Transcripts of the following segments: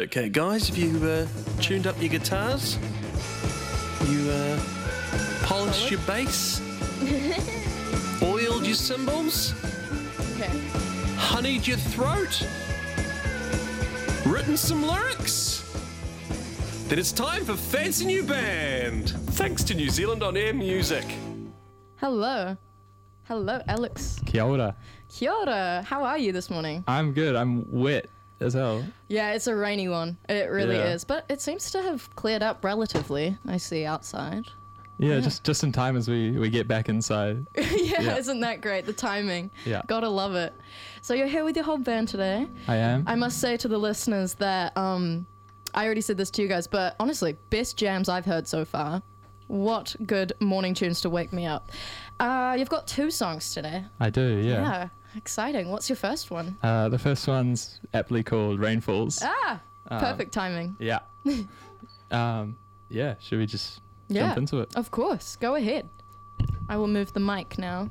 Okay, guys, have you tuned up your guitars? You polished your bass? Oiled your cymbals? Okay. Honeyed your throat? Written some lyrics? Then it's time for Fancy New Band, thanks to New Zealand On Air Music. Hello. Hello, Alex. Kia ora. Kia ora. How are you this morning? I'm good. I'm wet as hell. Yeah, it's a rainy one. It really Yeah. is. But it seems to have cleared up relatively, I see outside. Yeah, just in time as we get back inside. Yeah, isn't that great? The timing. Yeah. Gotta love it. So you're here with your whole band today. I am. I must say to the listeners that I already said this to you guys, but honestly, best jams I've heard so far. What good morning tunes to wake me up. You've got 2 songs today. I do, yeah. Yeah, exciting. What's your first one? The first one's aptly called Rainfalls. Perfect timing. Yeah. Yeah, should we just jump into it? Of course. Go ahead. I will move the mic now.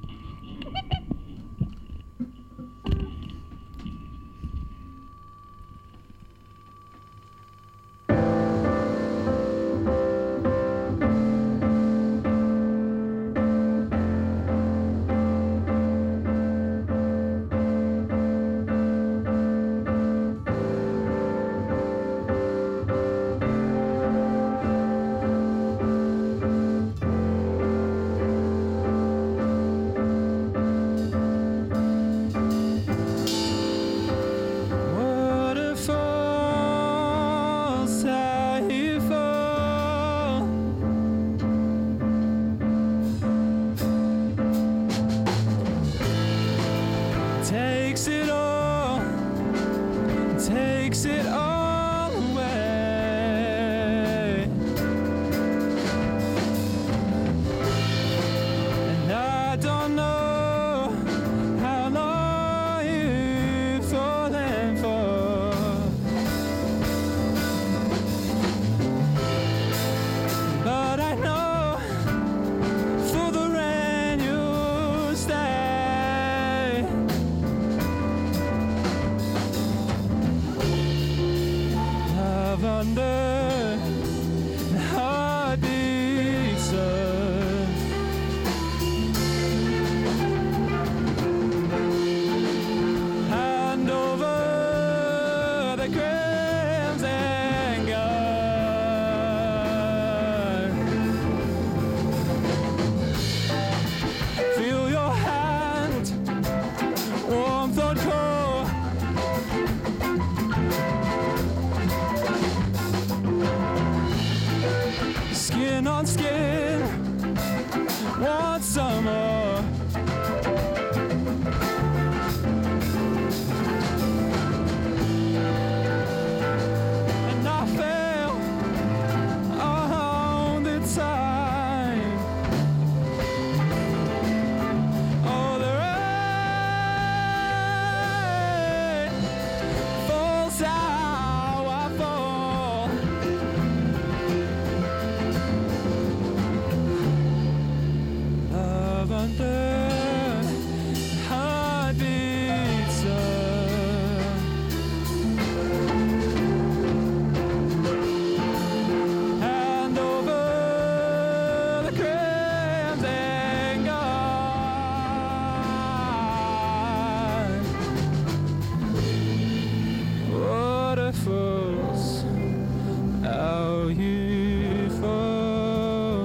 Waterfalls, how you fall. Takes it all away. And I don't know how long you've fallen for, but I know for the rain you'll stay. Love under the heartbeats of hand over the crimson guard. Feel your hand, warmth on cold. Skin on skin, want some more. And I fell on the time. Oh, the rain falls how I fall. Love under heartbeats of hand over the crimson guard. Waterfalls, how you fall.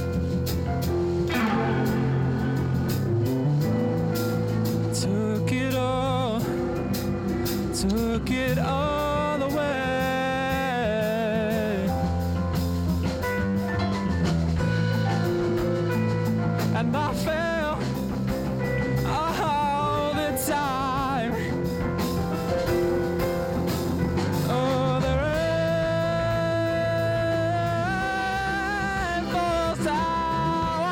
Took it all away. And I fell all the time. Oh, the rain falls how I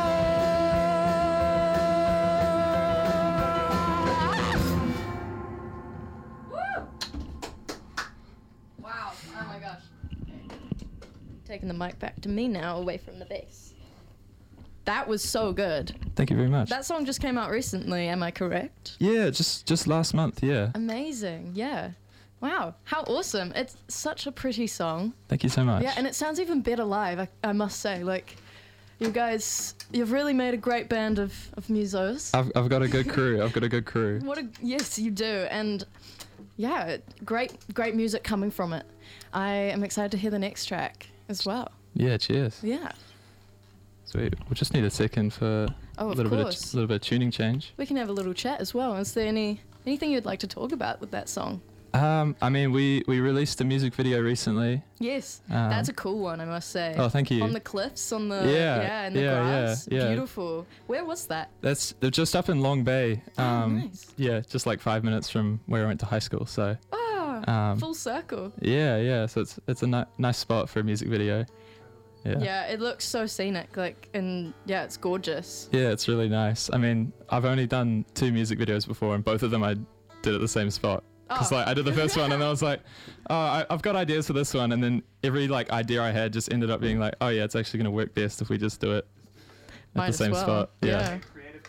Wow. Oh my gosh. Taking the mic back to me now, away from the bass. That was so good. Thank you very much. That song just came out recently, am I correct? Yeah, just last month, yeah. Amazing, yeah. Wow, how awesome. It's such a pretty song. Thank you so much. Yeah, and it sounds even better live, I must say. Like, you guys, you've really made a great band of musos. I've got a good crew. Yes, you do. And yeah, great music coming from it. I am excited to hear the next track as well. Yeah, cheers. Yeah. Sweet. We'll just need a second for Oh, a of little course. bit of tuning change. We can have a little chat as well. Is there anything you'd like to talk about with that song? I mean, we released a music video recently. Yes, Um, that's a cool one, I must say. Oh, thank you. On the cliffs, in the Yeah, in the yeah, grass. yeah. Beautiful. Where was that? They're just up in Long Bay. Nice. Yeah, just like 5 minutes from where I went to high school. So Full circle. yeah. So it's a nice spot for a music video. Yeah. Yeah, it looks so scenic, and yeah, it's gorgeous. Yeah, it's really nice. I mean, I've only done 2 music videos before, and both of them I did at the same spot. Because Oh. like I did the first one, and then I was like, oh, I've got ideas for this one, and then every like idea I had just ended up being like, oh yeah, it's actually gonna work best if we just do it at Might the as same well. spot. Yeah.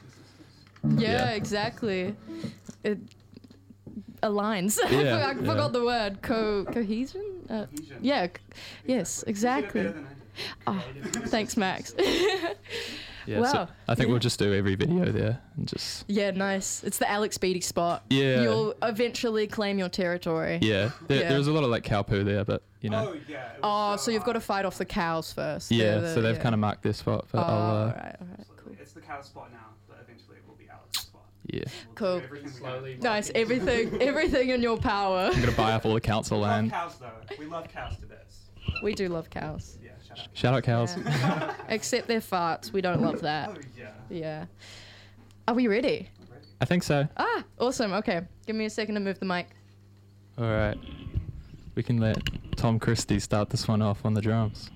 Yeah, Yeah. exactly. It aligns. Yeah, I forgot the word. Cohesion? Yeah. Yes, exactly. Oh, thanks, Max. Yeah, so Wow. I think Yeah. we'll just do every video there and just Yeah, nice. It's the Alex Beatty spot. Yeah. You'll eventually claim your territory. yeah. Yeah. There's a lot of like cow poo there, but you know. Oh, yeah. Oh, so you've got to fight off the cows first. Yeah, so they've kind of marked their spot, but Oh, I'll alright, cool. It's the cow spot now, but eventually it will be Alex's spot. yeah. We'll Cool. do everything we can. Nice, everything in your power. I'm gonna buy up all the council We love land. cows though. We love cows to bits. We do love cows. Yeah, shut up. Shout out cows. Yeah. Except their farts. We don't love that. Oh yeah. Yeah. Are we ready? I think so. Ah, awesome. Okay. Give me a second to move the mic. All right. We can let Tom Christie start this one off on the drums.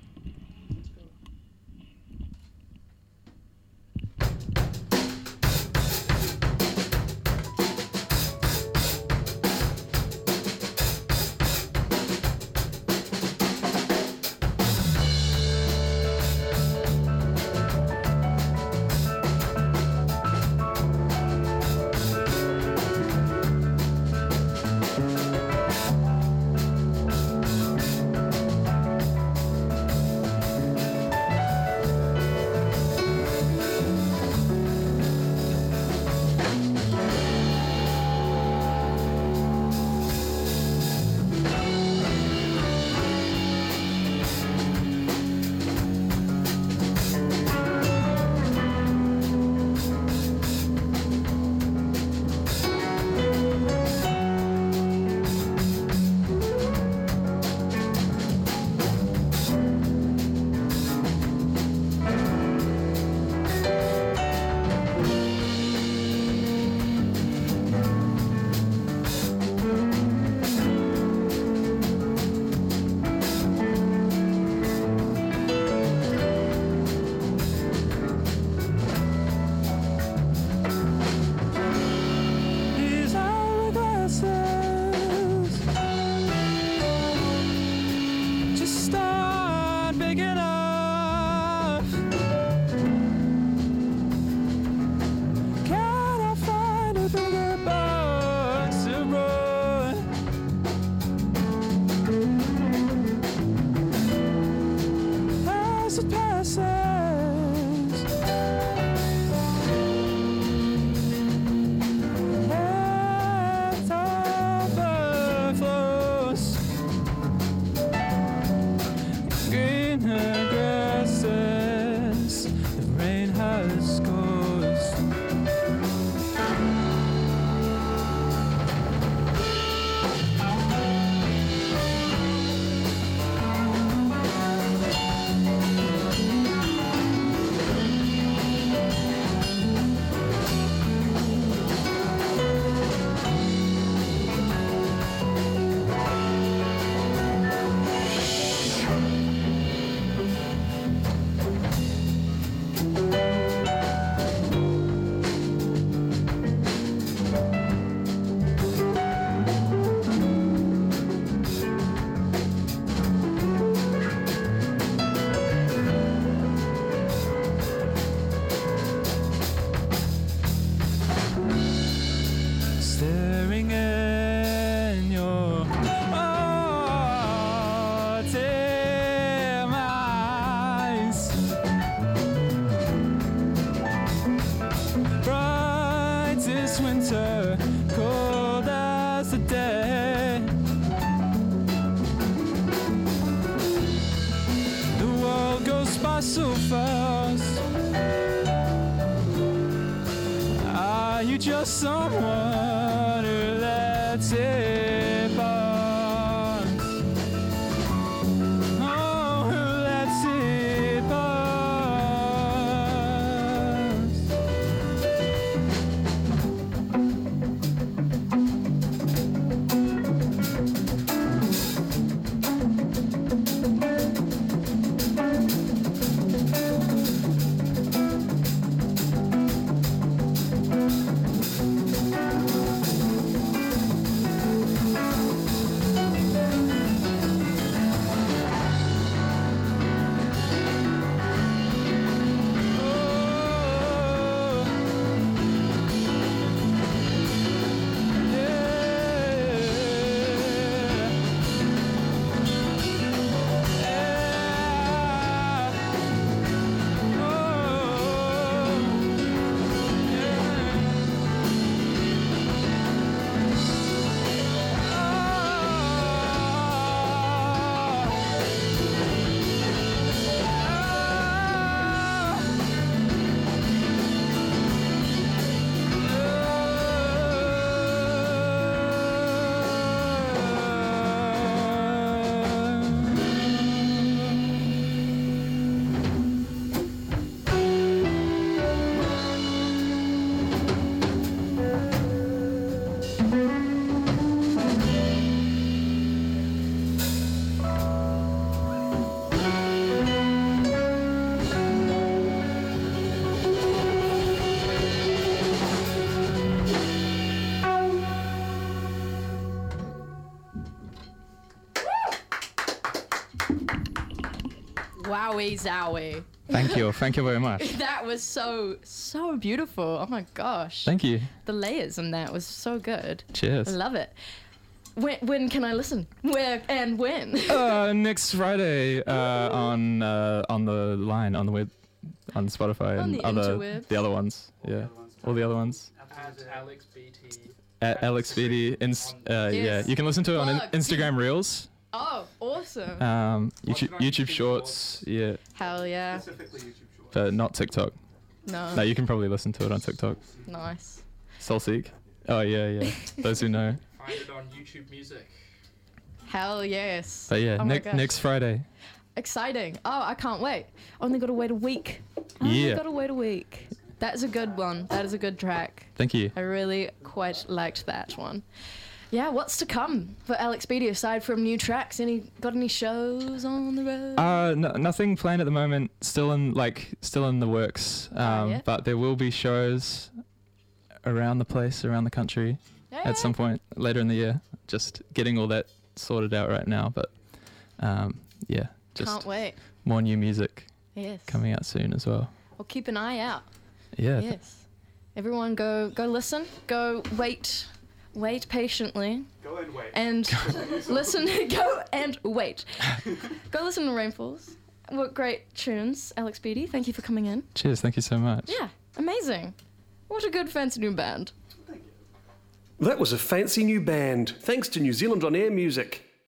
These hourglasses just aren't big enough. Can I find a bigger box to run? As it passes. Earth overflows. Greener grasses, the rain has caused. so fast? Are you just someone who lets it pass? Oh, who lets it pass? Wowie zowie. Thank you very much. That was so beautiful. Oh my gosh. Thank you. The layers in that was so good. Cheers. I love it. When can I listen? Where and when? Next Friday on the line on the web, on Spotify On and the interweb. the other ones. Yeah, all the other ones. At Alex BT. At Alex Beatty. Yeah, Yes. you can listen to it on Plug. Instagram Reels, Oh, awesome. YouTube Shorts. Yeah, Hell yeah. Specifically YouTube Shorts. but not TikTok. No. No, you can probably listen to it on TikTok. Nice. Soulseek. Oh yeah. Those who know. Find it on YouTube Music. Hell yes. But yeah, Oh my gosh. next Friday. Exciting. Oh, I can't wait. Only got to wait a week. Yeah. Got to wait a week. That's a good one. That is a good track. Thank you. I really quite liked that one. Yeah, what's to come for Alex Beatty aside from new tracks? Got any shows on the road? Nothing planned at the moment. Still in the works. Yeah? But there will be shows around the place, around the country, Yeah. at some point later in the year. Just getting all that sorted out right now. But yeah, just Can't wait. more new music Yes. coming out soon as well. Well, keep an eye out. Yeah. Yes. Everyone go listen. Go wait patiently. Go and wait. And listen. Go and wait. Go listen to Rainfalls. What great tunes, Alex Beatty. Thank you for coming in. Cheers. Thank you so much. Yeah, amazing. What a good fancy new band. That was a fancy new band, thanks to New Zealand On Air Music.